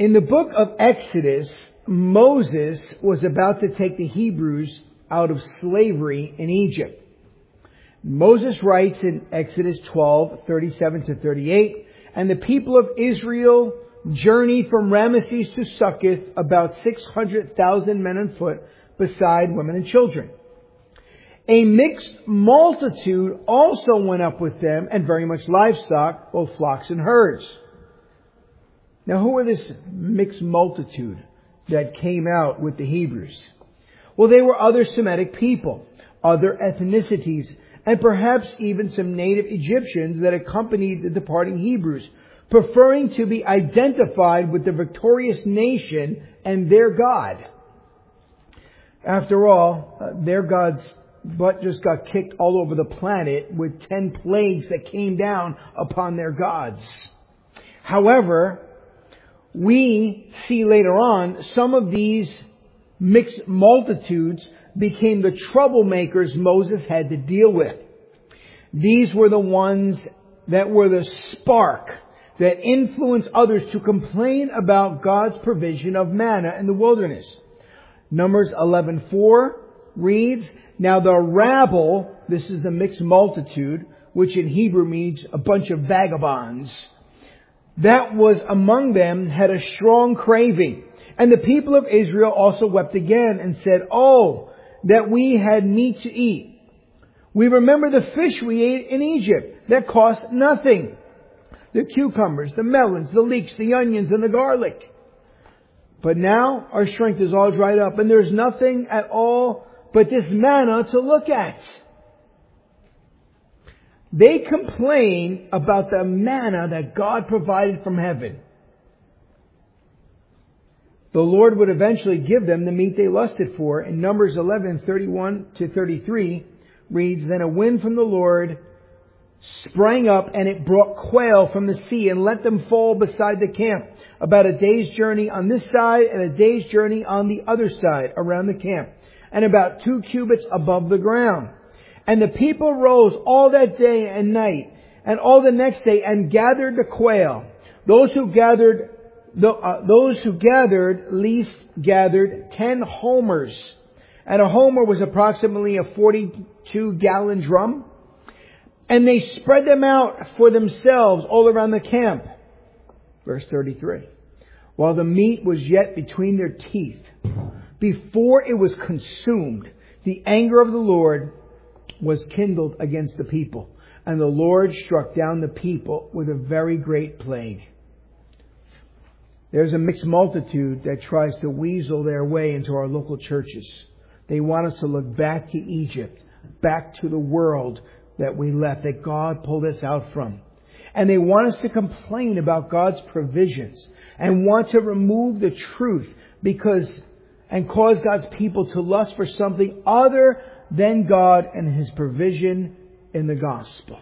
In the book of Exodus, Moses was about to take the Hebrews out of slavery in Egypt. Moses writes in Exodus 12:37-38, and the people of Israel journeyed from Ramesses to Succoth, about 600,000 men on foot, beside women and children. A mixed multitude also went up with them, and very much livestock, both flocks and herds. Now, who were this mixed multitude that came out with the Hebrews? Well, they were other Semitic people, other ethnicities, and perhaps even some native Egyptians that accompanied the departing Hebrews, preferring to be identified with the victorious nation and their God. After all, their God's butt just got kicked all over the planet with 10 plagues that came down upon their gods. However, we see later on some of these mixed multitudes became the troublemakers Moses had to deal with. These were the ones that were the spark that influenced others to complain about God's provision of manna in the wilderness. Numbers 11:4 reads, "Now the rabble," this is the mixed multitude, which in Hebrew means a bunch of vagabonds, "that was among them had a strong craving. And the people of Israel also wept again and said, 'Oh, that we had meat to eat. We remember the fish we ate in Egypt that cost nothing. The cucumbers, the melons, the leeks, the onions, and the garlic. But now our strength is all dried up, and there's nothing at all but this manna to look at.'" They complain about the manna that God provided from heaven. The Lord would eventually give them the meat they lusted for. In Numbers 11:31-33 reads, "Then a wind from the Lord sprang up, and it brought quail from the sea and let them fall beside the camp, about a day's journey on this side and a day's journey on the other side around the camp, and about 2 cubits above the ground. And the people rose all that day and night, and all the next day, and gathered the quail. Those who gathered least gathered 10 homers. And a homer was approximately a 42-gallon drum. And they spread them out for themselves all around the camp." Verse 33. "While the meat was yet between their teeth, before it was consumed, the anger of the Lord was kindled against the people. And the Lord struck down the people with a very great plague." There's a mixed multitude that tries to weasel their way into our local churches. They want us to look back to Egypt, back to the world that we left, that God pulled us out from. And they want us to complain about God's provisions and want to remove the truth and cause God's people to lust for something other than God and His provision in the gospel.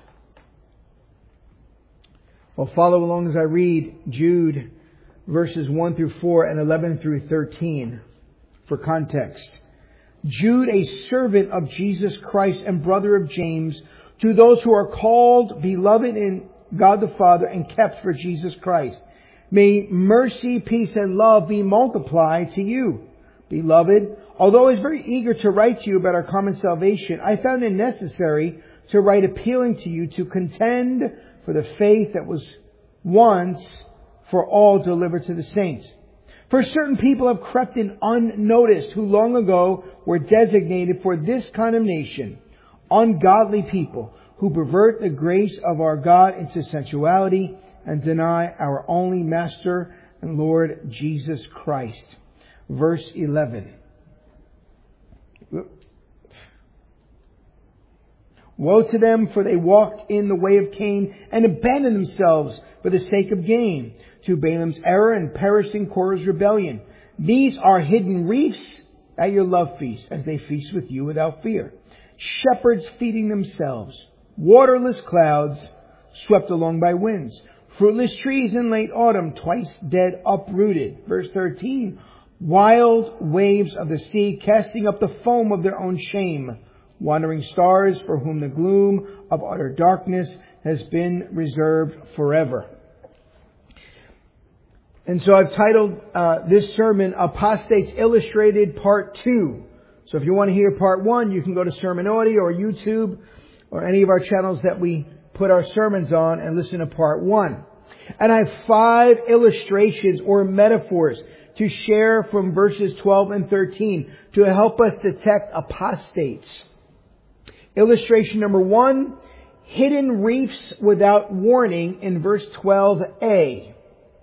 Well, follow along as I read Jude verses 1-4 and 11-13 for context. "Jude, a servant of Jesus Christ and brother of James, to those who are called, beloved in God the Father, and kept for Jesus Christ. May mercy, peace, and love be multiplied to you. Beloved, although I was very eager to write to you about our common salvation, I found it necessary to write appealing to you to contend for the faith that was once for all delivered to the saints. For certain people have crept in unnoticed, who long ago were designated for this condemnation, ungodly people who pervert the grace of our God into sensuality and deny our only Master and Lord Jesus Christ." Verse 11. "Woe to them, for they walked in the way of Cain and abandoned themselves for the sake of gain to Balaam's error and perished in Korah's rebellion. These are hidden reefs at your love feast, as they feast with you without fear. Shepherds feeding themselves, waterless clouds swept along by winds, fruitless trees in late autumn, twice dead, uprooted." Verse 13. "Wild waves of the sea casting up the foam of their own shame, wandering stars for whom the gloom of utter darkness has been reserved forever." And so I've titled this sermon, Apostates Illustrated Part 2. So if you want to hear Part 1, you can go to Sermon Audio or YouTube or any of our channels that we put our sermons on and listen to Part 1. And I have 5 illustrations or metaphors to share from verses 12 and 13 to help us detect apostates. Illustration number 1, hidden reefs without warning in verse 12a.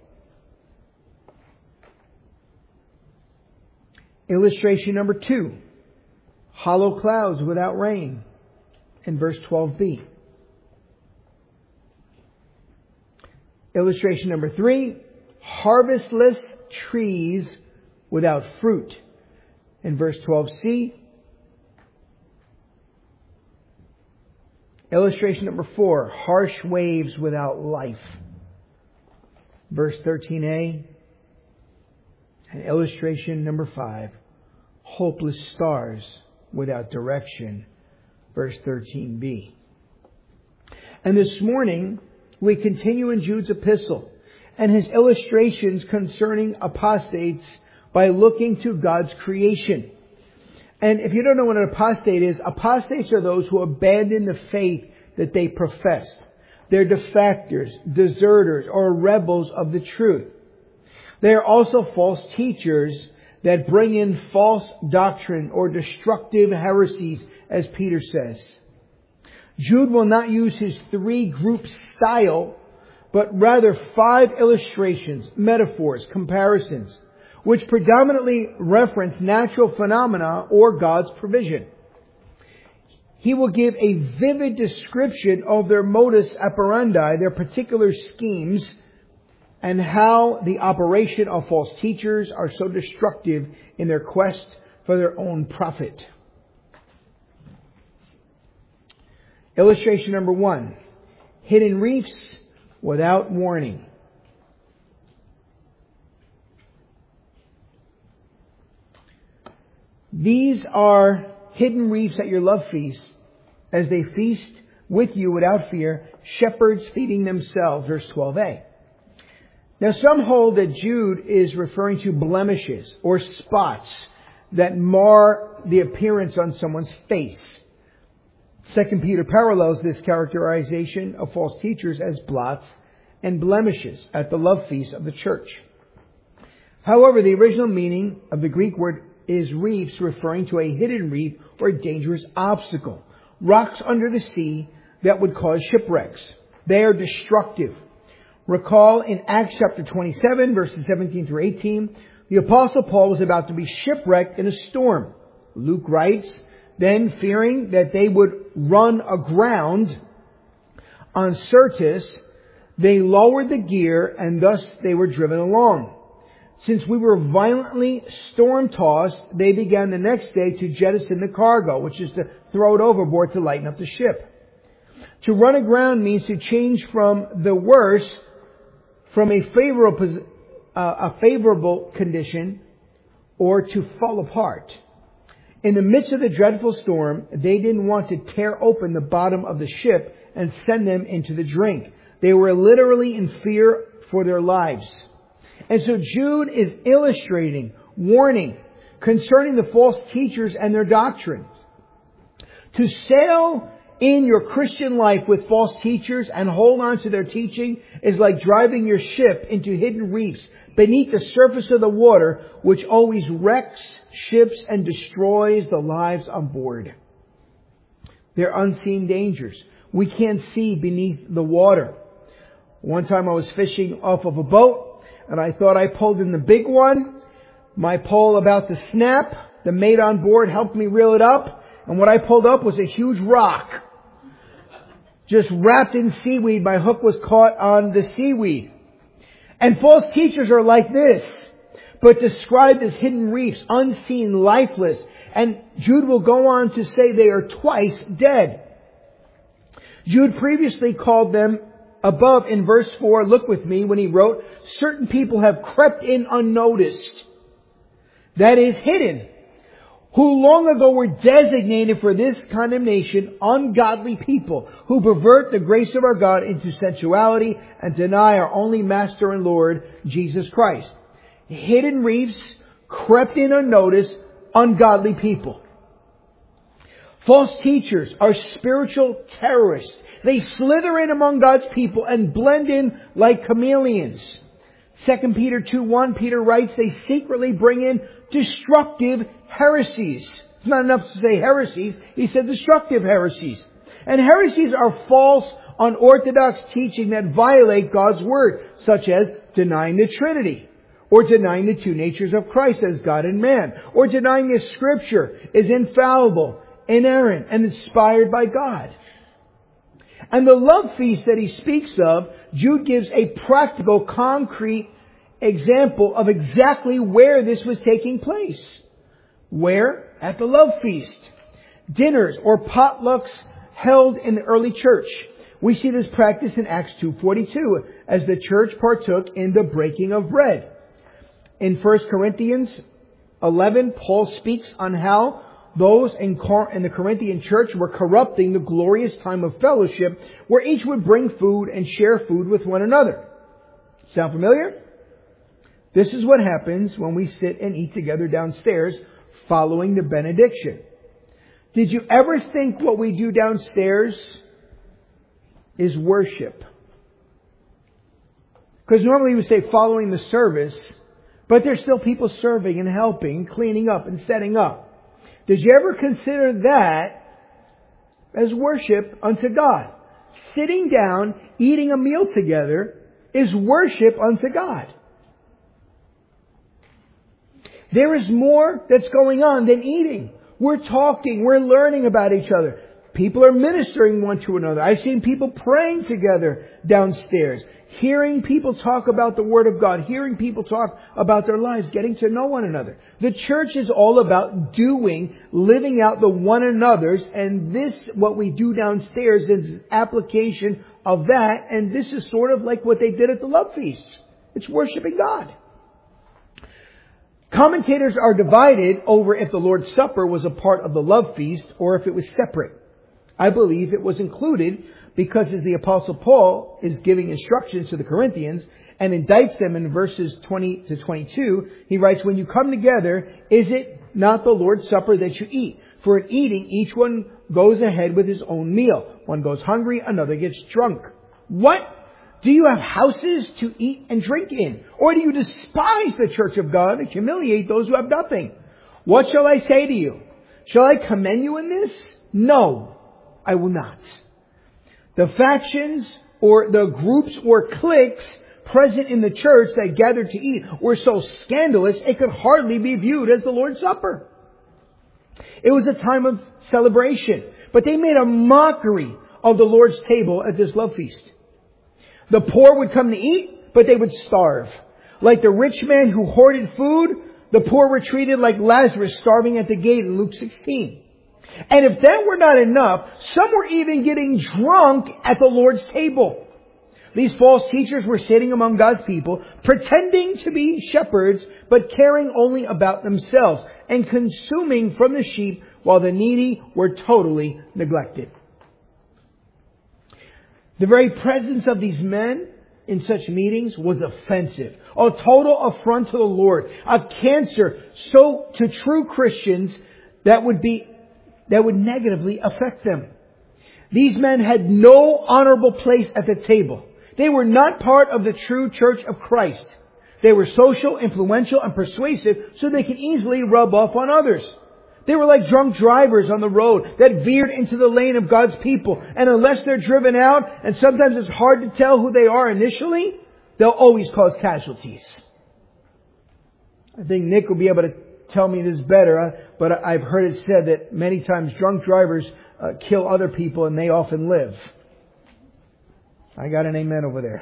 Illustration number 2, hollow clouds without rain in verse 12b. Illustration number 3, harvestless trees without fruit in verse 12c. Illustration number 4, harsh waves without life, verse 13a. And illustration number 5, hopeless stars without direction, verse 13b. And this morning, we continue in Jude's epistle and his illustrations concerning apostates by looking to God's creation. And if you don't know what an apostate is, apostates are those who abandon the faith that they professed. They're defectors, deserters, or rebels of the truth. They are also false teachers that bring in false doctrine or destructive heresies, as Peter says. Jude will not use his 3-group style, but rather 5 illustrations, metaphors, comparisons, which predominantly reference natural phenomena or God's provision. He will give a vivid description of their modus operandi, their particular schemes, and how the operation of false teachers are so destructive in their quest for their own profit. Illustration number 1, hidden reefs without warning. These are hidden reefs at your love feast, as they feast with you without fear, shepherds feeding themselves, verse 12a. Now some hold that Jude is referring to blemishes or spots that mar the appearance on someone's face. 2 Peter parallels this characterization of false teachers as blots and blemishes at the love feast of the church. However, the original meaning of the Greek word is reefs, referring to a hidden reef or a dangerous obstacle. Rocks under the sea that would cause shipwrecks. They are destructive. Recall in Acts chapter 27, verses 17 through 18, the Apostle Paul was about to be shipwrecked in a storm. Luke writes, then fearing that they would run aground on Syrtis, they lowered the gear and thus they were driven along. Since we were violently storm-tossed, they began the next day to jettison the cargo, which is to throw it overboard to lighten up the ship. To run aground means to change from the worse, from a favorable condition, or to fall apart. In the midst of the dreadful storm, they didn't want to tear open the bottom of the ship and send them into the drink. They were literally in fear for their lives. And so Jude is illustrating, warning concerning the false teachers and their doctrines. To sail in your Christian life with false teachers and hold on to their teaching is like driving your ship into hidden reefs beneath the surface of the water, which always wrecks ships and destroys the lives on board. They're unseen dangers. We can't see beneath the water. One time I was fishing off of a boat and I thought I pulled in the big one. My pole about to snap. The mate on board helped me reel it up. And what I pulled up was a huge rock. Just wrapped in seaweed, my hook was caught on the seaweed. And false teachers are like this, but described as hidden reefs, unseen, lifeless. And Jude will go on to say they are twice dead. Jude previously called them above in verse 4, look with me, when he wrote, certain people have crept in unnoticed. That is hidden. who long ago were designated for this condemnation, ungodly people who pervert the grace of our God into sensuality and deny our only Master and Lord, Jesus Christ. Hidden reefs crept in unnoticed, ungodly people. False teachers are spiritual terrorists. They slither in among God's people and blend in like chameleons. 2 Peter 2:1, Peter writes, they secretly bring in destructive heresies. It's not enough to say heresies. He said destructive heresies. And heresies are false, unorthodox teaching that violate God's Word, such as denying the Trinity, or denying the two natures of Christ as God and man, or denying that Scripture is infallible, inerrant, and inspired by God. And the love feast that he speaks of, Jude gives a practical, concrete example of exactly where this was taking place. Where? At the love feast. Dinners or potlucks held in the early church. We see this practice in Acts 2:42 as the church partook in the breaking of bread. In 1 Corinthians 11, Paul speaks on how those in the Corinthian church were corrupting the glorious time of fellowship where each would bring food and share food with one another. Sound familiar? This is what happens when we sit and eat together downstairs following the benediction. Did you ever think what we do downstairs is worship? Because normally we say following the service, but there's still people serving and helping, cleaning up and setting up. Did you ever consider that as worship unto God? Sitting down, eating a meal together is worship unto God. There is more that's going on than eating. We're talking, we're learning about each other. People are ministering one to another. I've seen people praying together downstairs. Hearing people talk about the Word of God. Hearing people talk about their lives. Getting to know one another. The church is all about doing, living out the one another's. And this, what we do downstairs, is an application of that. And this is sort of like what they did at the love feasts. It's worshiping God. Commentators are divided over if the Lord's Supper was a part of the love feast or if it was separate. I believe it was included because as the Apostle Paul is giving instructions to the Corinthians and indicts them in verses 20 to 22, he writes, when you come together, is it not the Lord's Supper that you eat? For in eating, each one goes ahead with his own meal. One goes hungry, another gets drunk. What? Do you have houses to eat and drink in? Or do you despise the church of God and humiliate those who have nothing? What shall I say to you? Shall I commend you in this? No, I will not. The factions or the groups or cliques present in the church that gathered to eat were so scandalous it could hardly be viewed as the Lord's Supper. It was a time of celebration, but they made a mockery of the Lord's table at this love feast. The poor would come to eat, but they would starve. Like the rich man who hoarded food, the poor were treated like Lazarus starving at the gate in Luke 16. And if that were not enough, some were even getting drunk at the Lord's table. These false teachers were sitting among God's people, pretending to be shepherds, but caring only about themselves and consuming from the sheep while the needy were totally neglected. The very presence of these men in such meetings was offensive. A total affront to the Lord. A cancer so to true Christians that would negatively affect them. These men had no honorable place at the table. They were not part of the true church of Christ. They were social, influential, and persuasive so they could easily rub off on others. They were like drunk drivers on the road that veered into the lane of God's people. And unless they're driven out, and sometimes it's hard to tell who they are initially, they'll always cause casualties. I think Nick will be able to tell me this better, but I've heard it said that many times drunk drivers kill other people and they often live. I got an amen over there.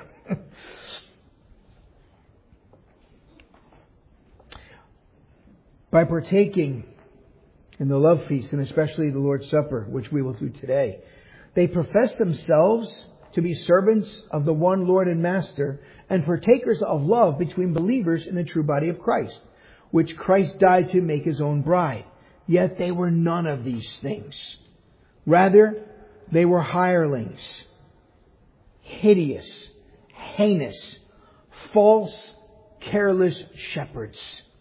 By partaking in the love feast, and especially the Lord's Supper, which we will do today, they profess themselves to be servants of the one Lord and Master and partakers of love between believers in the true body of Christ, which Christ died to make His own bride. Yet they were none of these things. Rather, they were hirelings, hideous, heinous, false, careless shepherds.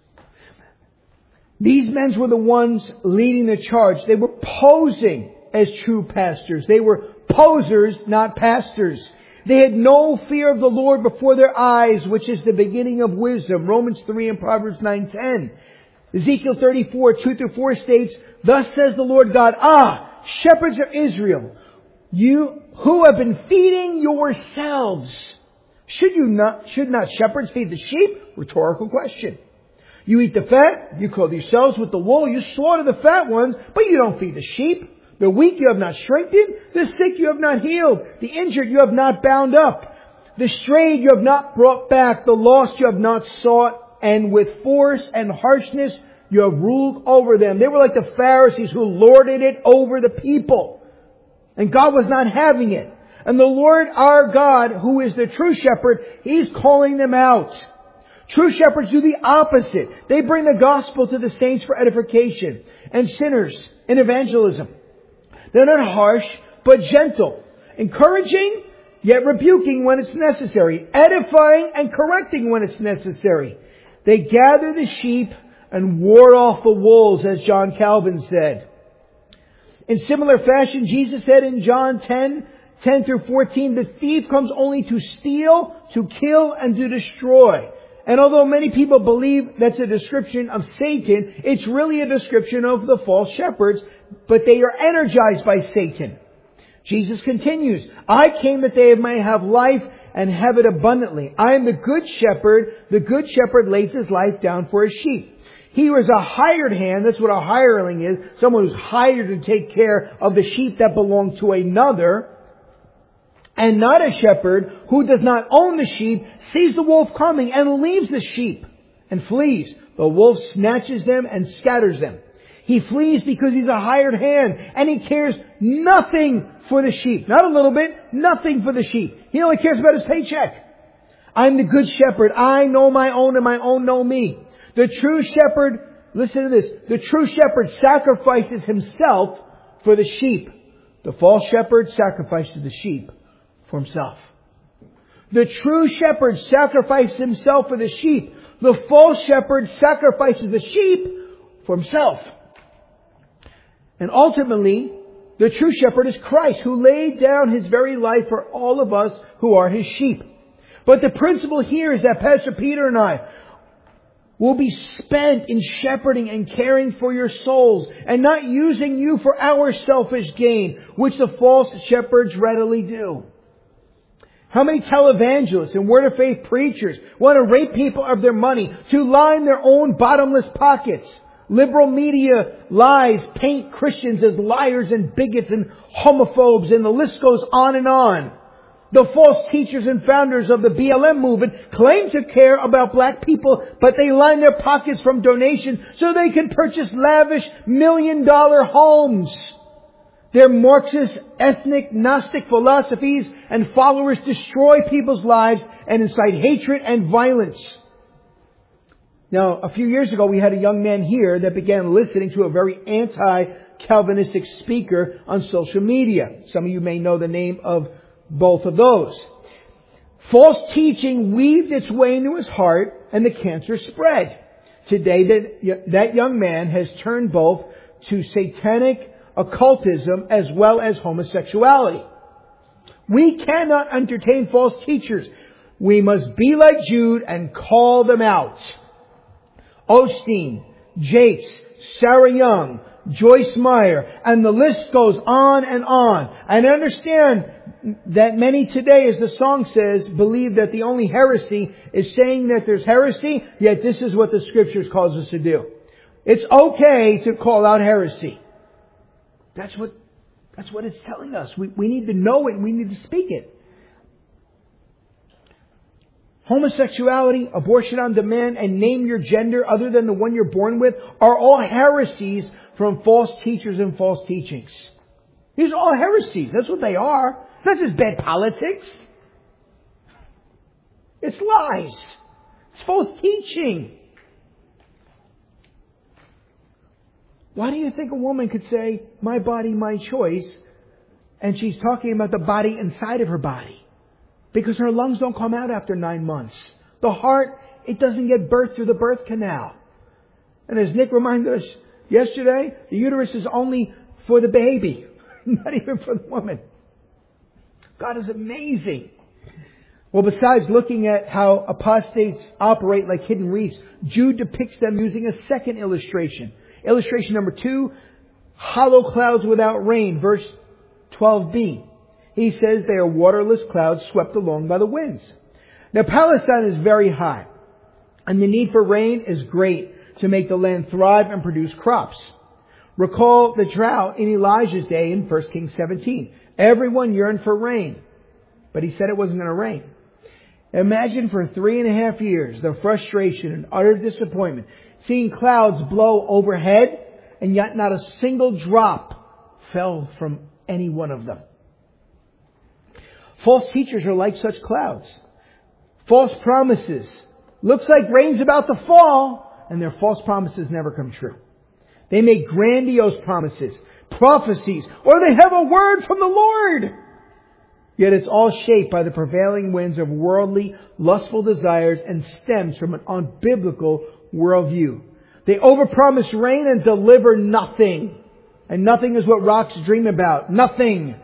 These men were the ones leading the charge. They were posing as true pastors. They were posers, not pastors. They had no fear of the Lord before their eyes, which is the beginning of wisdom. Romans 3 and Proverbs 9:10. Ezekiel 34, 2-4 states, "Thus says the Lord God, shepherds of Israel, you who have been feeding yourselves. Should not shepherds feed the sheep?" Rhetorical question. "You eat the fat, you clothe yourselves with the wool, you slaughter the fat ones, but you don't feed the sheep. The weak you have not strengthened, the sick you have not healed, the injured you have not bound up, the strayed you have not brought back, the lost you have not sought, and with force and harshness you have ruled over them." They were like the Pharisees who lorded it over the people. And God was not having it. And the Lord our God, who is the true shepherd, He's calling them out. True shepherds do the opposite. They bring the gospel to the saints for edification and sinners in evangelism. They're not harsh, but gentle. Encouraging, yet rebuking when it's necessary. Edifying and correcting when it's necessary. They gather the sheep and ward off the wolves, as John Calvin said. In similar fashion, Jesus said in John 10-14, "The thief comes only to steal, to kill, and to destroy." And although many people believe that's a description of Satan, it's really a description of the false shepherds, but they are energized by Satan. Jesus continues, "I came that they may have life and have it abundantly. I am the good shepherd. The good shepherd lays his life down for his sheep." He was a hired hand. That's what a hireling is. Someone who's hired to take care of the sheep that belong to another. And not a shepherd who does not own the sheep, sees the wolf coming and leaves the sheep and flees. The wolf snatches them and scatters them. He flees because he's a hired hand and he cares nothing for the sheep. Not a little bit, nothing for the sheep. He only cares about his paycheck. I'm the good shepherd. I know my own and my own know me. The true shepherd, listen to this, the true shepherd sacrifices himself for the sheep. The false shepherd sacrifices the sheep for himself. The true shepherd sacrifices himself for the sheep. The false shepherd sacrifices the sheep for himself. And ultimately, the true shepherd is Christ, who laid down His very life for all of us who are His sheep. But the principle here is that Pastor Peter and I will be spent in shepherding and caring for your souls and not using you for our selfish gain, which the false shepherds readily do. How many televangelists and Word of Faith preachers want to rape people of their money to line their own bottomless pockets? Liberal media lies paint Christians as liars and bigots and homophobes, and the list goes on and on. The false teachers and founders of the BLM movement claim to care about black people, but they line their pockets from donations so they can purchase lavish $1-million homes. Their Marxist, ethnic, Gnostic philosophies and followers destroy people's lives and incite hatred and violence. Now, a few years ago, we had a young man here that began listening to a very anti-Calvinistic speaker on social media. Some of you may know the name of both of those. False teaching weaved its way into his heart and the cancer spread. Today, that young man has turned both to satanic occultism as well as homosexuality. We cannot entertain false teachers. We must be like Jude and call them out. Osteen, Jakes, Sarah Young, Joyce Meyer, and the list goes on and on. And I understand that many today, as the song says, believe that the only heresy is saying that there's heresy, yet this is what the Scriptures calls us to do. It's okay to call out heresy. That's what it's telling us. We need to know it and we need to speak it. Homosexuality, abortion on demand, and name your gender other than the one you're born with are all heresies from false teachers and false teachings. These are all heresies. That's what they are. That's just bad politics. It's lies. It's false teaching. Why do you think a woman could say, my body, my choice, and she's talking about the body inside of her body? Because her lungs don't come out after 9 months. The heart, it doesn't get birth through the birth canal. And as Nick reminded us yesterday, the uterus is only for the baby, not even for the woman. God is amazing. Well, besides looking at how apostates operate like hidden reefs, Jude depicts them using a second illustration. Illustration number 2, hollow clouds without rain, verse 12b. He says they are waterless clouds swept along by the winds. Now, Palestine is very hot, and the need for rain is great to make the land thrive and produce crops. Recall the drought in Elijah's day in 1 Kings 17. Everyone yearned for rain, but he said it wasn't going to rain. Imagine for 3.5 years the frustration and utter disappointment, seeing clouds blow overhead, and yet not a single drop fell from any one of them. False teachers are like such clouds. False promises. Looks like rain's about to fall, and their false promises never come true. They make grandiose promises, prophecies, or they have a word from the Lord. Yet it's all shaped by the prevailing winds of worldly, lustful desires and stems from an unbiblical worldview. They overpromise rain and deliver nothing. And nothing is what rocks dream about. Nothing.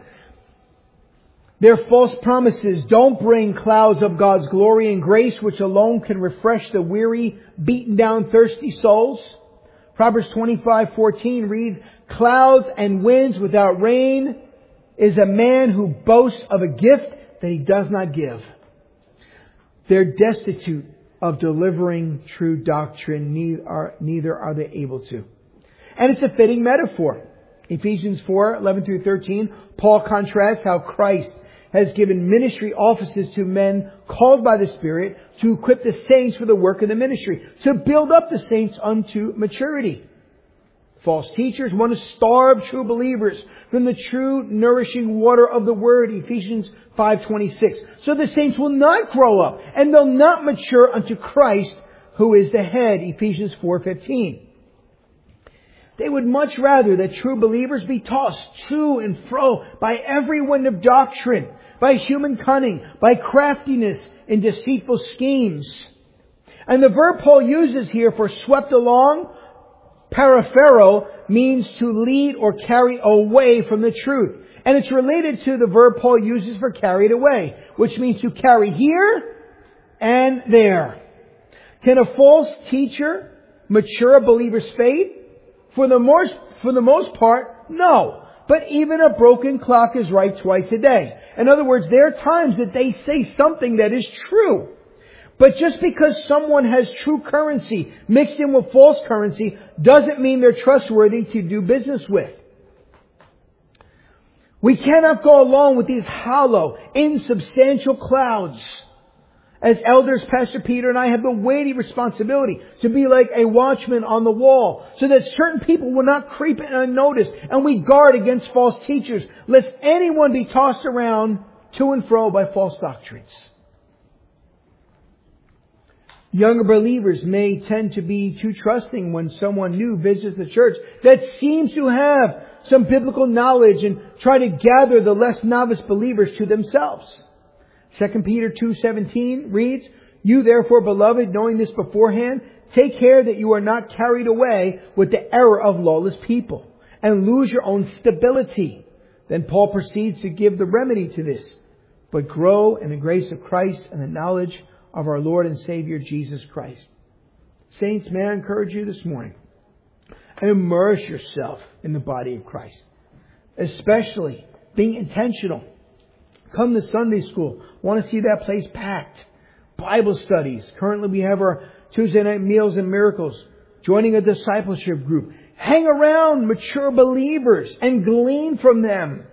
Their false promises don't bring clouds of God's glory and grace, which alone can refresh the weary, beaten down, thirsty souls. Proverbs 25:14 reads, clouds and winds without rain is a man who boasts of a gift that he does not give. They're destitute of delivering true doctrine, neither are they able to. And it's a fitting metaphor. Ephesians 4:11 through 13, Paul contrasts how Christ has given ministry offices to men called by the Spirit to equip the saints for the work of the ministry, to build up the saints unto maturity. False teachers want to starve true believers from the true nourishing water of the Word, Ephesians 5:26. So the saints will not grow up and they'll not mature unto Christ, who is the head, Ephesians 4:15. They would much rather that true believers be tossed to and fro by every wind of doctrine, by human cunning, by craftiness and deceitful schemes. And the verb Paul uses here for swept along, paraphero, means to lead or carry away from the truth. And it's related to the verb Paul uses for carried away, which means to carry here and there. Can a false teacher mature a believer's faith? For the most part, no. But even a broken clock is right twice a day. In other words, there are times that they say something that is true. But just because someone has true currency mixed in with false currency doesn't mean they're trustworthy to do business with. We cannot go along with these hollow, insubstantial clouds. As elders, Pastor Peter and I have the weighty responsibility to be like a watchman on the wall, so that certain people will not creep in unnoticed, and we guard against false teachers, lest anyone be tossed around to and fro by false doctrines. Younger believers may tend to be too trusting when someone new visits the church that seems to have some biblical knowledge and try to gather the less novice believers to themselves. 2 Peter 2:17 reads, you therefore, beloved, knowing this beforehand, take care that you are not carried away with the error of lawless people and lose your own stability. Then Paul proceeds to give the remedy to this. But grow in the grace of Christ and the knowledge of our Lord and Savior Jesus Christ. Saints, may I encourage you this morning, immerse yourself in the body of Christ, especially being intentional. Come to Sunday school. Want to see that place packed. Bible studies. Currently we have our Tuesday night meals and miracles. Joining a discipleship group. Hang around mature believers and glean from them.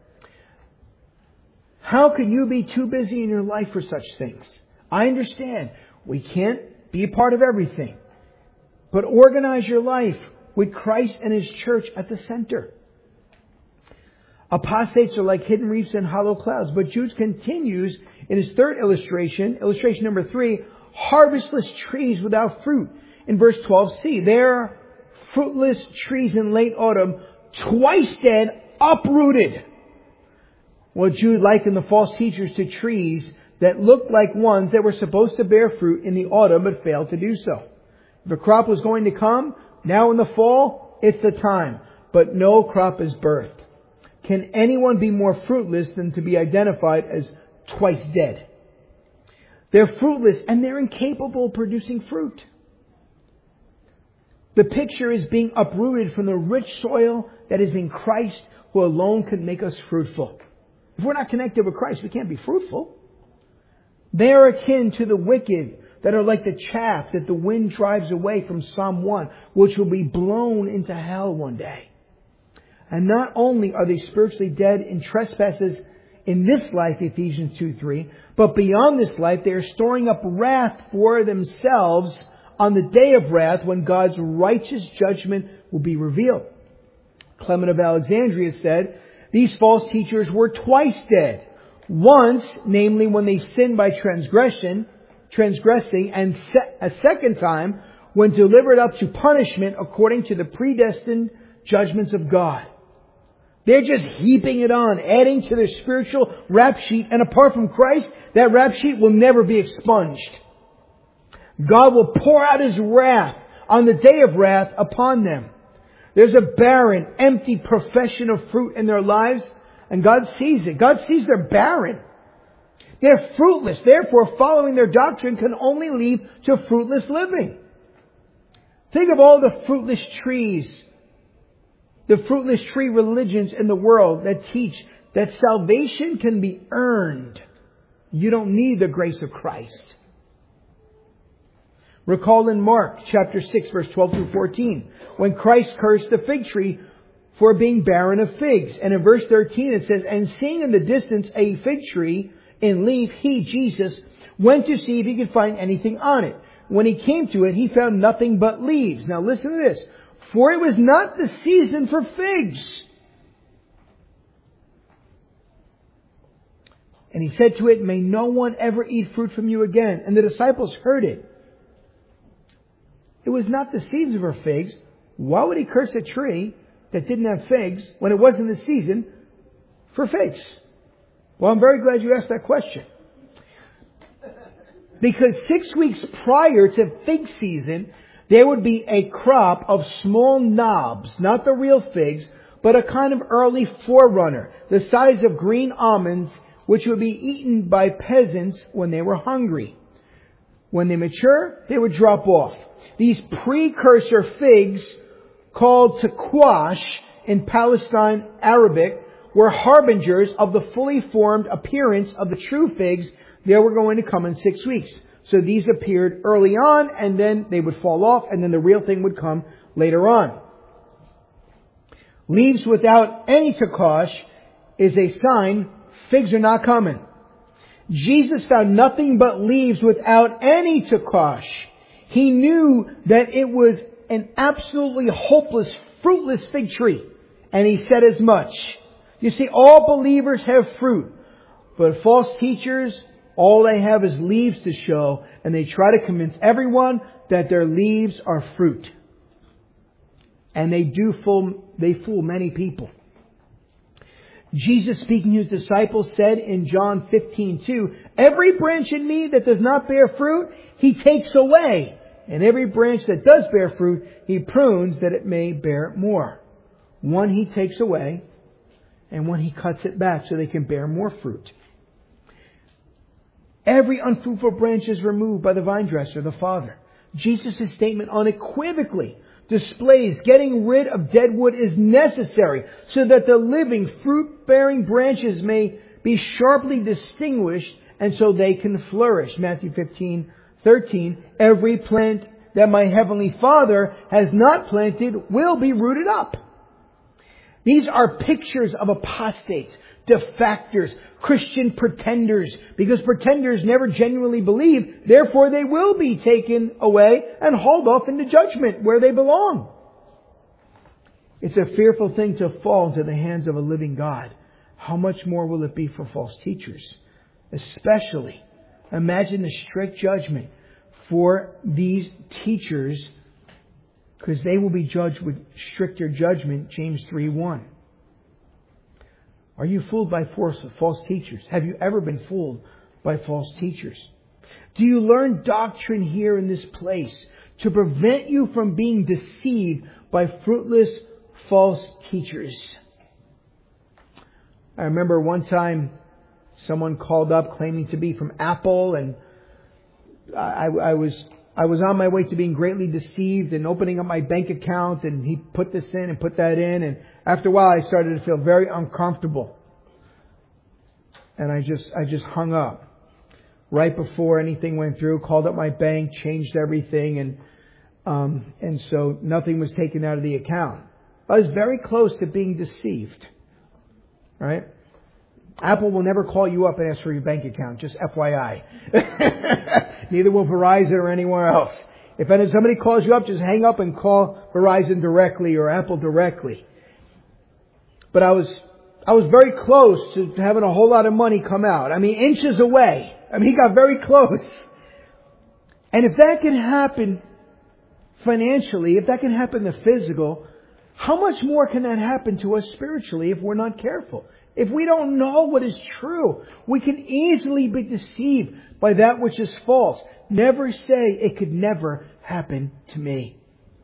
How can you be too busy in your life for such things? I understand. We can't be a part of everything. But organize your life with Christ and His church at the center. Apostates are like hidden reefs and hollow clouds. But Jude continues in his third illustration, illustration number 3, harvestless trees without fruit. In verse 12c, they're fruitless trees in late autumn, twice dead, uprooted. Well, Jude likened the false teachers to trees that looked like ones that were supposed to bear fruit in the autumn but failed to do so. If a crop was going to come, now in the fall, it's the time. But no crop is birthed. Can anyone be more fruitless than to be identified as twice dead? They're fruitless and they're incapable of producing fruit. The picture is being uprooted from the rich soil that is in Christ, who alone could make us fruitful. If we're not connected with Christ, we can't be fruitful. They are akin to the wicked that are like the chaff that the wind drives away from Psalm 1, which will be blown into hell one day. And not only are they spiritually dead in trespasses in this life, Ephesians 2:3, but beyond this life they are storing up wrath for themselves on the day of wrath when God's righteous judgment will be revealed. Clement of Alexandria said, these false teachers were twice dead. Once, namely when they sinned by transgressing, and a second time when delivered up to punishment according to the predestined judgments of God. They're just heaping it on, adding to their spiritual rap sheet, and apart from Christ, that rap sheet will never be expunged. God will pour out His wrath on the day of wrath upon them. There's a barren, empty profession of fruit in their lives, and God sees it. God sees they're barren. They're fruitless. Therefore, following their doctrine can only lead to fruitless living. Think of all the fruitless trees, the fruitless tree religions in the world that teach that salvation can be earned. You don't need the grace of Christ. Recall in Mark chapter 6, verse 12 through 14, when Christ cursed the fig tree for being barren of figs. And in verse 13 it says, and seeing in the distance a fig tree in leaf, he, Jesus, went to see if he could find anything on it. When he came to it, he found nothing but leaves. Now listen to this. For it was not the season for figs. And he said to it, may no one ever eat fruit from you again. And the disciples heard it. It was not the season for figs. Why would he curse a tree that didn't have figs when it wasn't the season for figs? Well, I'm very glad you asked that question. Because 6 weeks prior to fig season, there would be a crop of small knobs, not the real figs, but a kind of early forerunner, the size of green almonds, which would be eaten by peasants when they were hungry. When they mature, they would drop off. These precursor figs, called tequash in Palestine Arabic, were harbingers of the fully formed appearance of the true figs that were going to come in 6 weeks. So these appeared early on, and then they would fall off, and then the real thing would come later on. Leaves without any tequash is a sign figs are not coming. Jesus found nothing but leaves without any tequash. He knew that it was an absolutely hopeless, fruitless fig tree. And he said as much. You see, all believers have fruit. But false teachers, all they have is leaves to show. And they try to convince everyone that their leaves are fruit. And they fool many people. Jesus, speaking to his disciples, said in John 15:2, every branch in me that does not bear fruit, he takes away. And every branch that does bear fruit, he prunes that it may bear more. One he takes away, and one he cuts it back so they can bear more fruit. Every unfruitful branch is removed by the vine dresser, the Father. Jesus' statement unequivocally displays getting rid of dead wood is necessary so that the living, fruit-bearing branches may be sharply distinguished and so they can flourish. Matthew 15:13, every plant that my heavenly Father has not planted will be rooted up. These are pictures of apostates, defectors, Christian pretenders, because pretenders never genuinely believe, therefore they will be taken away and hauled off into judgment where they belong. It's a fearful thing to fall into the hands of a living God. How much more will it be for false teachers? Especially, imagine the strict judgment for these teachers because they will be judged with stricter judgment, James 3:1. Are you fooled by false teachers? Have you ever been fooled by false teachers? Do you learn doctrine here in this place to prevent you from being deceived by fruitless false teachers? I remember one time someone called up claiming to be from Apple, and I was on my way to being greatly deceived and opening up my bank account, and he put this in and put that in, and after a while I started to feel very uncomfortable. And I just hung up. Right before anything went through, called up my bank, changed everything, and so nothing was taken out of the account. I was very close to being deceived. Right? Apple will never call you up and ask for your bank account, just FYI. Neither will Verizon or anywhere else. If somebody calls you up, just hang up and call Verizon directly or Apple directly. But I was very close to having a whole lot of money come out. I mean, inches away. I mean, he got very close. And if that can happen financially, if that can happen in the physical, how much more can that happen to us spiritually if we're not careful? If we don't know what is true, we can easily be deceived by that which is false. Never say it could never happen to me.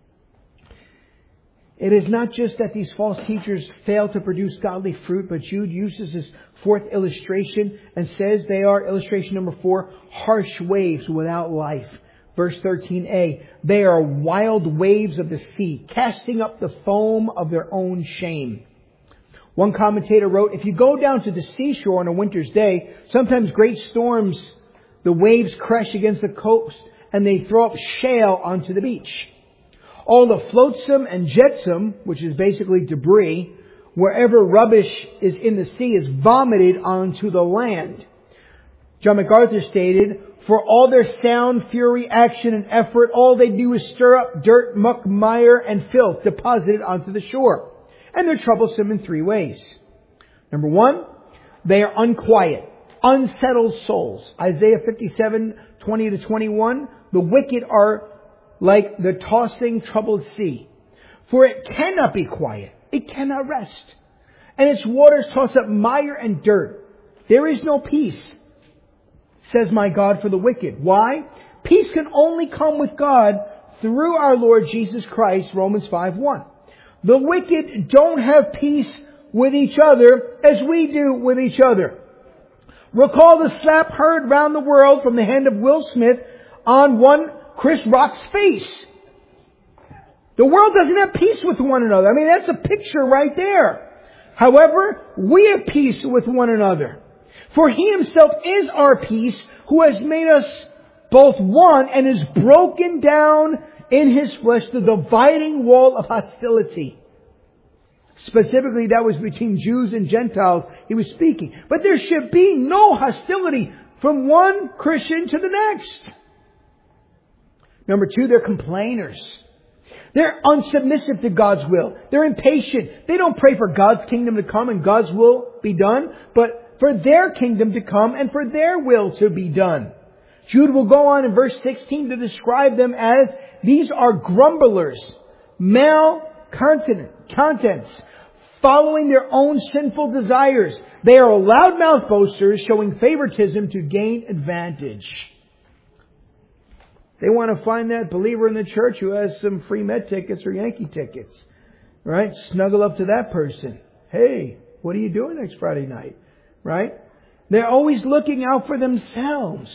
It is not just that these false teachers fail to produce godly fruit, but Jude uses his fourth illustration and says they are, illustration number 4, harsh waves without life. Verse 13a, they are wild waves of the sea, casting up the foam of their own shame. One commentator wrote, if you go down to the seashore on a winter's day, sometimes great storms, the waves crash against the coast and they throw up shale onto the beach. All the flotsam and jetsam, which is basically debris, wherever rubbish is in the sea is vomited onto the land. John MacArthur stated, for all their sound, fury, action, and effort, all they do is stir up dirt, muck, mire, and filth deposited onto the shore. And they're troublesome in 3 ways. Number 1, they are unquiet, unsettled souls. Isaiah 57:20-21, the wicked are like the tossing, troubled sea. For it cannot be quiet. It cannot rest. And its waters toss up mire and dirt. There is no peace, says my God, for the wicked. Why? Peace can only come with God through our Lord Jesus Christ, Romans 5:1. The wicked don't have peace with each other as we do with each other. Recall the slap heard round the world from the hand of Will Smith on one Chris Rock's face. The world doesn't have peace with one another. I mean, that's a picture right there. However, we have peace with one another. For He Himself is our peace, who has made us both one and has broken down in His flesh the dividing wall of hostility. Specifically, that was between Jews and Gentiles He was speaking. But there should be no hostility from one Christian to the next. Number 2, they're complainers. They're unsubmissive to God's will. They're impatient. They don't pray for God's kingdom to come and God's will be done, but for their kingdom to come and for their will to be done. Jude will go on in verse 16 to describe them as these are grumblers, malcontents, following their own sinful desires. They are loudmouth boasters, showing favoritism to gain advantage. They want to find that believer in the church who has some free Met tickets or Yankee tickets. Right? Snuggle up to that person. Hey, what are you doing next Friday night? Right? They're always looking out for themselves.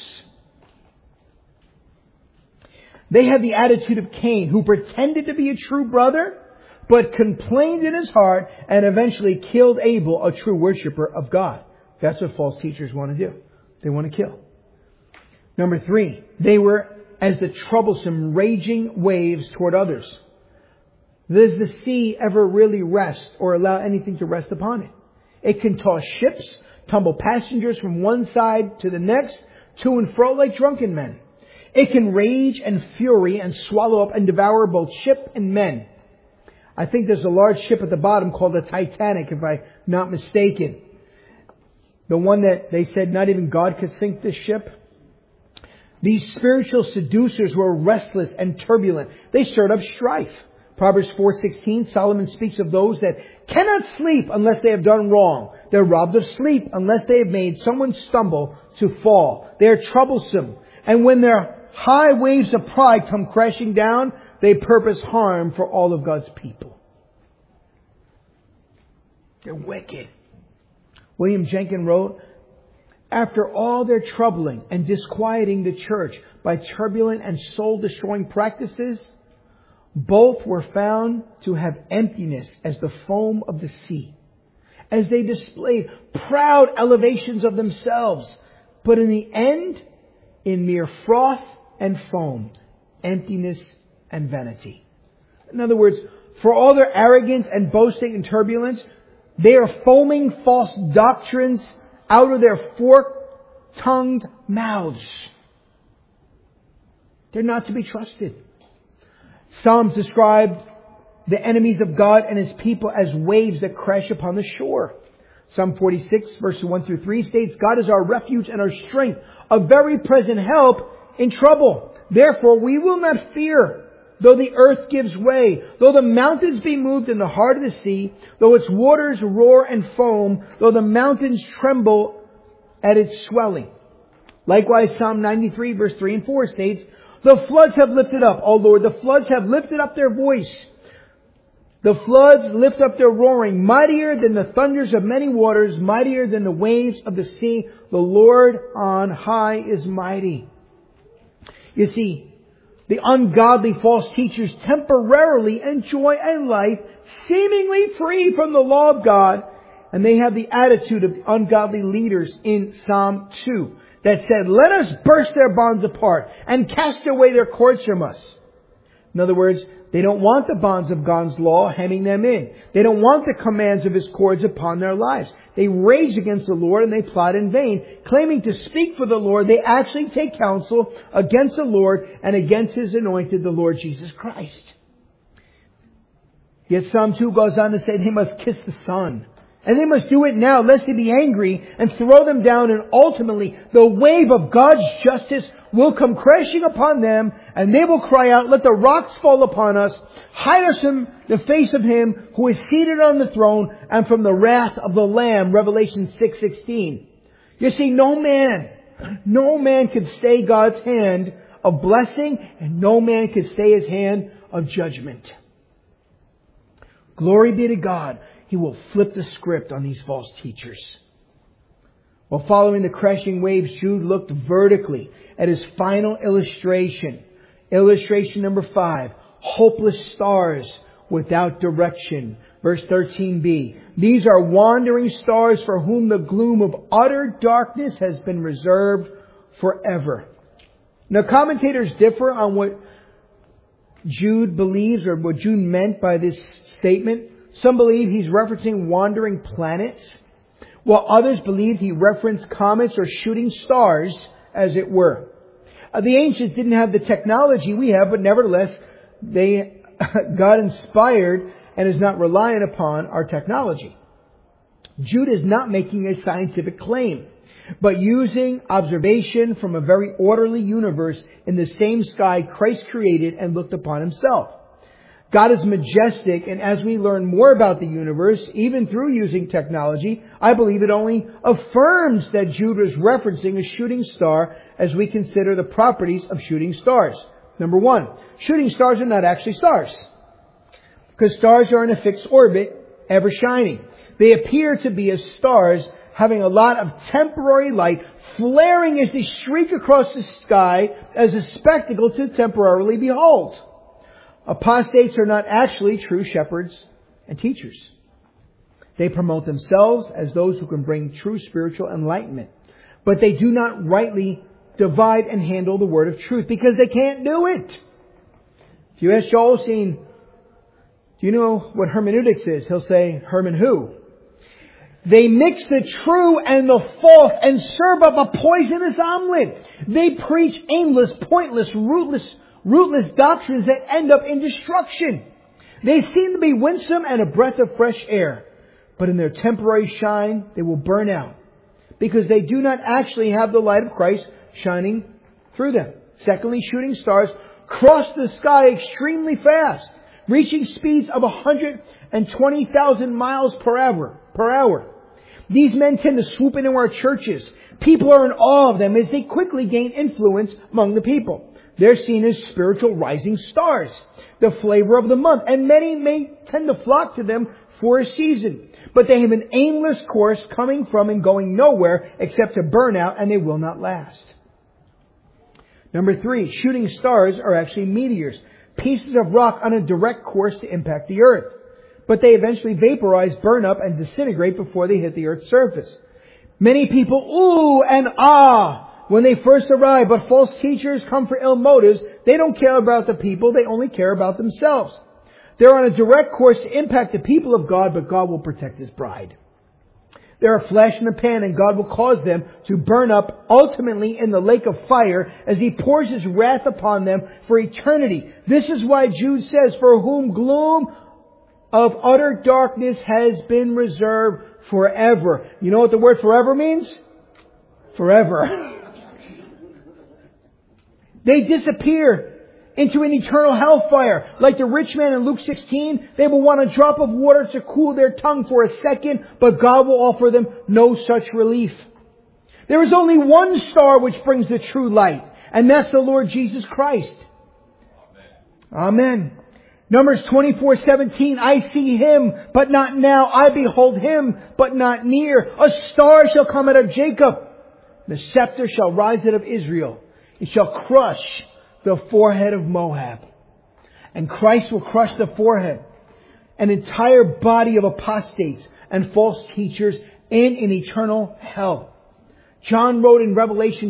They have the attitude of Cain, who pretended to be a true brother, but complained in his heart and eventually killed Abel, a true worshiper of God. That's what false teachers want to do. They want to kill. Number 3, they were as the troublesome, raging waves toward others. Does the sea ever really rest or allow anything to rest upon it? It can toss ships, tumble passengers from one side to the next, to and fro like drunken men. It can rage and fury and swallow up and devour both ship and men. I think there's a large ship at the bottom called the Titanic, if I'm not mistaken. The one that they said not even God could sink this ship. These spiritual seducers were restless and turbulent. They stirred up strife. Proverbs 4:16, Solomon speaks of those that cannot sleep unless they have done wrong. They're robbed of sleep unless they have made someone stumble to fall. They are troublesome. And when their high waves of pride come crashing down, they purpose harm for all of God's people. They're wicked. William Jenkins wrote, after all their troubling and disquieting the church by turbulent and soul-destroying practices, both were found to have emptiness as the foam of the sea, as they displayed proud elevations of themselves, but in the end, in mere froth and foam, emptiness and vanity. In other words, for all their arrogance and boasting and turbulence, they are foaming false doctrines out of their fork-tongued mouths. They're not to be trusted. Psalms describe the enemies of God and His people as waves that crash upon the shore. Psalm 46, verses 1 through 3 states, God is our refuge and our strength, a very present help in trouble. Therefore, we will not fear, though the earth gives way, though the mountains be moved in the heart of the sea, though its waters roar and foam, though the mountains tremble at its swelling. Likewise, Psalm 93, verse 3 and 4 states, the floods have lifted up, O Lord, the floods have lifted up their voice. The floods lift up their roaring, mightier than the thunders of many waters, mightier than the waves of the sea. The Lord on high is mighty. You see, the ungodly false teachers temporarily enjoy a life seemingly free from the law of God, and they have the attitude of ungodly leaders in Psalm 2 that said, let us burst their bonds apart and cast away their cords from us. In other words, they don't want the bonds of God's law hemming them in. They don't want the commands of His cords upon their lives. They rage against the Lord and they plot in vain. Claiming to speak for the Lord, they actually take counsel against the Lord and against His anointed, the Lord Jesus Christ. Yet Psalm 2 goes on to say they must kiss the Son. And they must do it now, lest He be angry and throw them down, and ultimately the wave of God's justice will come crashing upon them, and they will cry out, let the rocks fall upon us, hide us from the face of Him who is seated on the throne, and from the wrath of the Lamb, Revelation 6:16. You see, no man could stay God's hand of blessing, and no man could stay His hand of judgment. Glory be to God. He will flip the script on these false teachers. While following the crashing waves, Jude looked vertically at his final illustration. Illustration number 5. Hopeless stars without direction. Verse 13b. These are wandering stars for whom the gloom of utter darkness has been reserved forever. Now, commentators differ on what Jude believes or what Jude meant by this statement. Some believe he's referencing wandering planets, while others believe he referenced comets or shooting stars, as it were. The ancients didn't have the technology we have, but nevertheless, God inspired and is not reliant upon our technology. Jude is not making a scientific claim, but using observation from a very orderly universe in the same sky Christ created and looked upon Himself. God is majestic, and as we learn more about the universe, even through using technology, I believe it only affirms that Jude was referencing a shooting star as we consider the properties of shooting stars. Number 1, shooting stars are not actually stars, because stars are in a fixed orbit, ever shining. They appear to be as stars having a lot of temporary light flaring as they streak across the sky as a spectacle to temporarily behold. Apostates are not actually true shepherds and teachers. They promote themselves as those who can bring true spiritual enlightenment. But they do not rightly divide and handle the word of truth because they can't do it. If you ask Joel Osteen, do you know what hermeneutics is? He'll say, Herman who? They mix the true and the false and serve up a poisonous omelet. They preach aimless, pointless, rootless doctrines that end up in destruction. They seem to be winsome and a breath of fresh air, but in their temporary shine, they will burn out because they do not actually have the light of Christ shining through them. Secondly, shooting stars cross the sky extremely fast. reaching speeds of 120,000 miles per hour. These men tend to swoop into our churches. People are in awe of them as they quickly gain influence among the people. They're seen as spiritual rising stars, the flavor of the month, and many may tend to flock to them for a season. But they have an aimless course coming from and going nowhere except to burn out, and they will not last. Number 3, shooting stars are actually meteors, pieces of rock on a direct course to impact the earth. But they eventually vaporize, burn up, and disintegrate before they hit the earth's surface. Many people ooh and ah when they first arrive, but false teachers come for ill motives. They don't care about the people, they only care about themselves. They're on a direct course to impact the people of God, but God will protect His bride. They're a flash in the pan, and God will cause them to burn up ultimately in the lake of fire as He pours His wrath upon them for eternity. This is why Jude says, for whom gloom of utter darkness has been reserved forever. You know what the word forever means? Forever. They disappear into an eternal hellfire. Like the rich man in Luke 16, they will want a drop of water to cool their tongue for a second, but God will offer them no such relief. There is only one star which brings the true light, and that's the Lord Jesus Christ. Amen. Numbers 24:17, I see Him, but not now. I behold Him, but not near. A star shall come out of Jacob. The scepter shall rise out of Israel. It shall crush the forehead of Moab. And Christ will crush the forehead. An entire body of apostates and false teachers in an eternal hell. John wrote in Revelation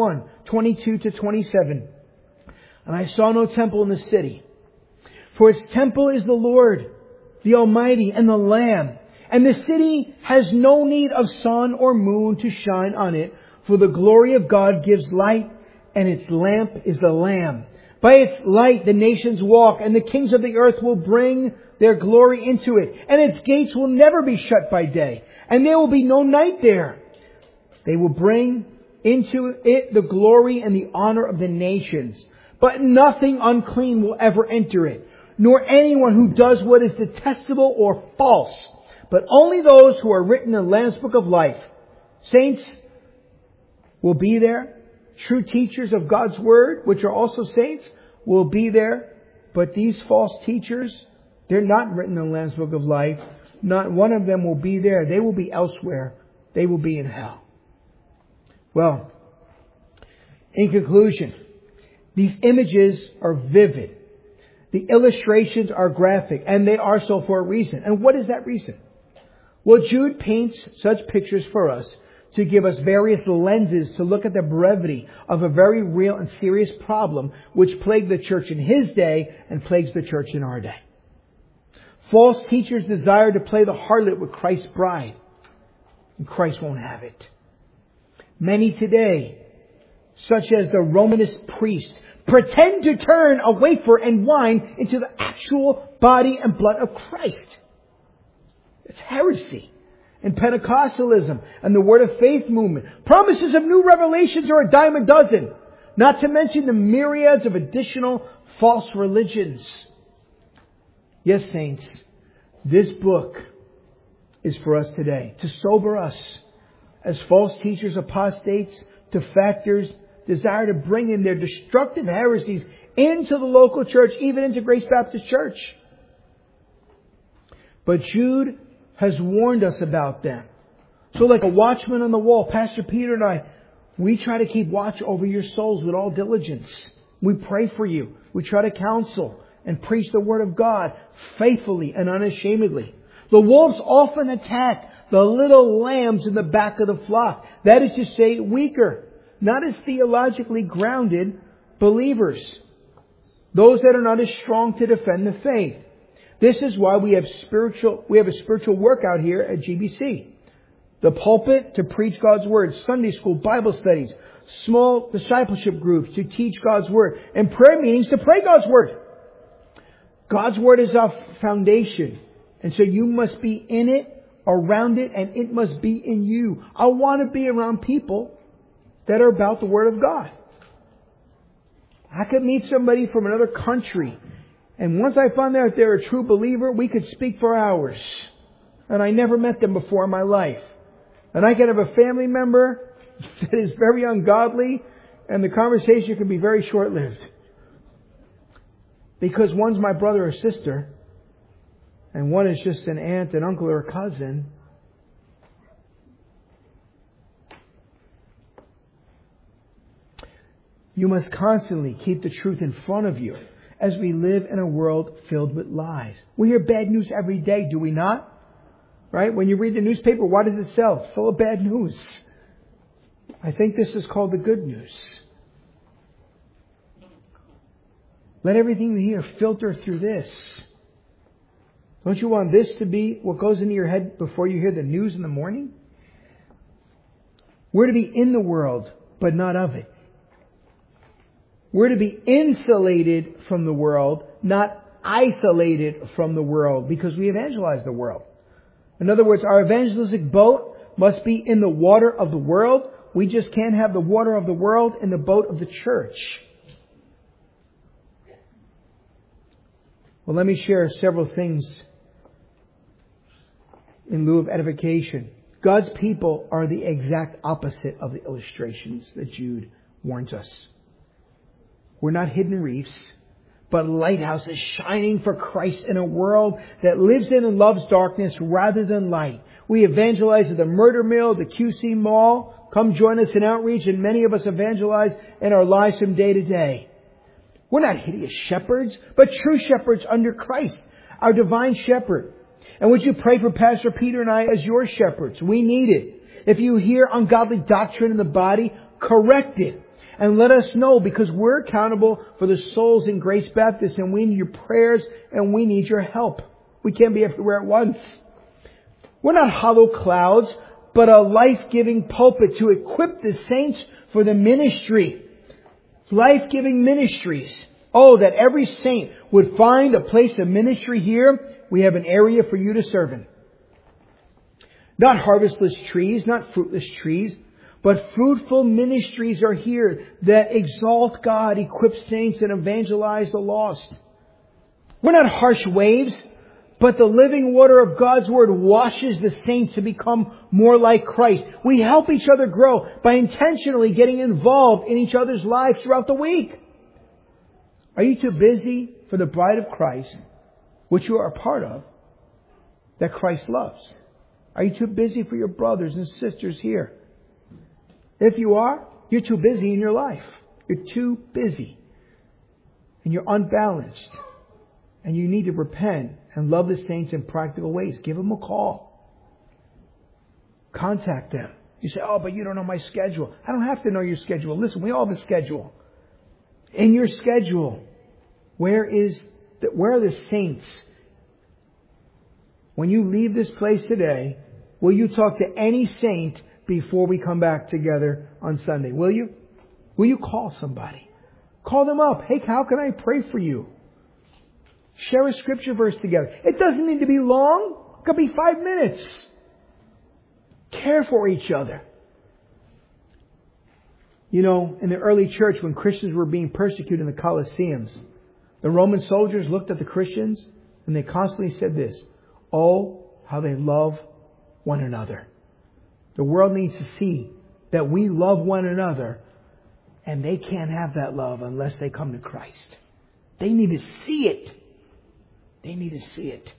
21:22-27, and I saw no temple in the city, for its temple is the Lord, the Almighty, and the Lamb. And the city has no need of sun or moon to shine on it, for the glory of God gives light, and its lamp is the Lamb. By its light the nations walk, and the kings of the earth will bring their glory into it. And its gates will never be shut by day, and there will be no night there. They will bring into it the glory and the honor of the nations. But nothing unclean will ever enter it, nor anyone who does what is detestable or false, but only those who are written in the Lamb's Book of Life. Saints will be there. True teachers of God's Word, which are also saints, will be there. But these false teachers, they're not written in the Lamb's Book of Life. Not one of them will be there. They will be elsewhere. They will be in hell. Well, in conclusion, these images are vivid. The illustrations are graphic, and they are so for a reason. And what is that reason? Well, Jude paints such pictures for us to give us various lenses to look at the brevity of a very real and serious problem which plagued the church in his day and plagues the church in our day. False teachers desire to play the harlot with Christ's bride, and Christ won't have it. Many today, such as the Romanist priest, pretend to turn a wafer and wine into the actual body and blood of Christ. It's heresy. And Pentecostalism and the Word of Faith movement. Promises of new revelations are a dime a dozen. Not to mention the myriads of additional false religions. Yes, saints, this book is for us today. To sober us as false teachers, apostates, defectors, desire to bring in their destructive heresies into the local church, even into Grace Baptist Church. But Jude has warned us about them. So like a watchman on the wall, Pastor Peter and I, we try to keep watch over your souls with all diligence. We pray for you. We try to counsel and preach the Word of God faithfully and unashamedly. The wolves often attack the little lambs in the back of the flock. That is to say, weaker, not as theologically grounded believers. Those that are not as strong to defend the faith. This is why we have a spiritual workout here at GBC. The pulpit to preach God's Word, Sunday school, Bible studies, small discipleship groups to teach God's Word, and prayer meetings to pray God's Word. God's Word is our foundation. And so you must be in it, around it, and it must be in you. I want to be around people that are about the Word of God. I could meet somebody from another country And once I found out they're a true believer, we could speak for hours. And I never met them before in my life. And I could have a family member that is very ungodly, and the conversation can be very short-lived. Because one's my brother or sister, and one is just an aunt, an uncle, or a cousin. You must constantly keep the truth in front of you as we live in a world filled with lies. We hear bad news every day, do we not? Right? When you read the newspaper, what does it sell? Full of bad news. I think this is called the good news. Let everything you hear filter through this. Don't you want this to be what goes into your head before you hear the news in the morning? We're to be in the world, but not of it. We're to be insulated from the world, not isolated from the world, because we evangelize the world. In other words, our evangelistic boat must be in the water of the world. We just can't have the water of the world in the boat of the church. Well, let me share several things in lieu of edification. God's people are the exact opposite of the illustrations that Jude warns us. We're not hidden reefs, but lighthouses shining for Christ in a world that lives in and loves darkness rather than light. We evangelize at the Murder Mill, the QC Mall. Come join us in outreach, and many of us evangelize in our lives from day to day. We're not hideous shepherds, but true shepherds under Christ, our divine shepherd. And would you pray for Pastor Peter and I as your shepherds? We need it. If you hear ungodly doctrine in the body, correct it. And let us know, because we're accountable for the souls in Grace Baptist, and we need your prayers and we need your help. We can't be everywhere at once. We're not hollow clouds, but a life-giving pulpit to equip the saints for the ministry. Life-giving ministries. Oh, that every saint would find a place of ministry here. We have an area for you to serve in. Not harvestless trees, not fruitless trees, but fruitful ministries are here that exalt God, equip saints, and evangelize the lost. We're not harsh waves, but the living water of God's Word washes the saints to become more like Christ. We help each other grow by intentionally getting involved in each other's lives throughout the week. Are you too busy for the bride of Christ, which you are a part of, that Christ loves? Are you too busy for your brothers and sisters here? If you are, you're too busy in your life. You're too busy. And you're unbalanced. And you need to repent and love the saints in practical ways. Give them a call. Contact them. You say, oh, but you don't know my schedule. I don't have to know your schedule. Listen, we all have a schedule. In your schedule, where are the saints? When you leave this place today, will you talk to any saint before we come back together on Sunday? Will you? Will you call somebody? Call them up. Hey, how can I pray for you? Share a scripture verse together. It doesn't need to be long. It could be 5 minutes. Care for each other. You know, in the early church, when Christians were being persecuted in the Colosseums, the Roman soldiers looked at the Christians and they constantly said this: oh, how they love one another. The world needs to see that we love one another, and they can't have that love unless they come to Christ. They need to see it. They need to see it.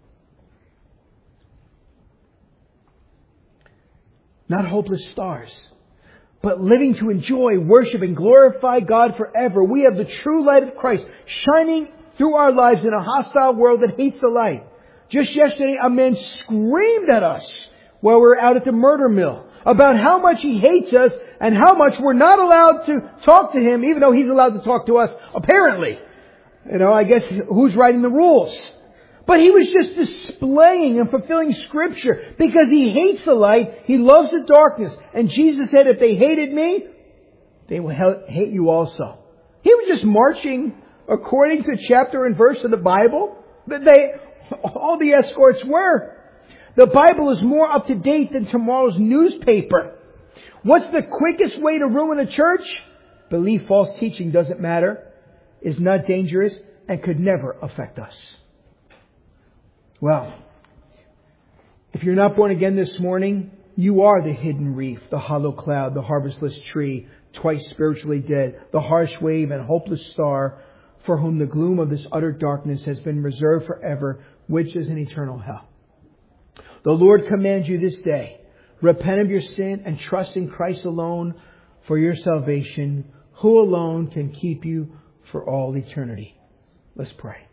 Not hopeless stars, but living to enjoy, worship, and glorify God forever. We have the true light of Christ shining through our lives in a hostile world that hates the light. Just yesterday, a man screamed at us while we were out at the Murder Mill about how much he hates us and how much we're not allowed to talk to him, even though he's allowed to talk to us, apparently. You know, I guess who's writing the rules? But he was just displaying and fulfilling Scripture because he hates the light. He loves the darkness. And Jesus said, if they hated me, they will hate you also. He was just marching according to chapter and verse of the Bible. All the escorts were. The Bible is more up to date than tomorrow's newspaper. What's the quickest way to ruin a church? Believe false teaching doesn't matter, is not dangerous, and could never affect us. Well, if you're not born again this morning, you are the hidden reef, the hollow cloud, the harvestless tree, twice spiritually dead, the harsh wave and hopeless star, for whom the gloom of this utter darkness has been reserved forever, which is an eternal hell. The Lord commands you this day, repent of your sin and trust in Christ alone for your salvation, who alone can keep you for all eternity. Let's pray.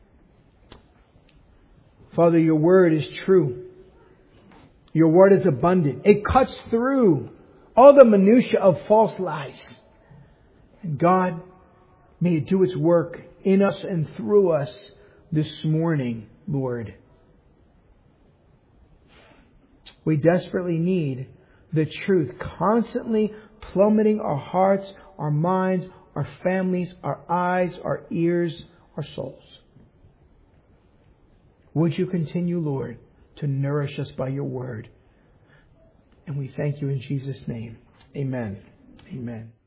Father, your word is true. Your word is abundant. It cuts through all the minutiae of false lies. And God, may it do its work in us and through us this morning, Lord. We desperately need the truth, constantly plummeting our hearts, our minds, our families, our eyes, our ears, our souls. Would you continue, Lord, to nourish us by your word? And we thank you in Jesus' name. Amen. Amen.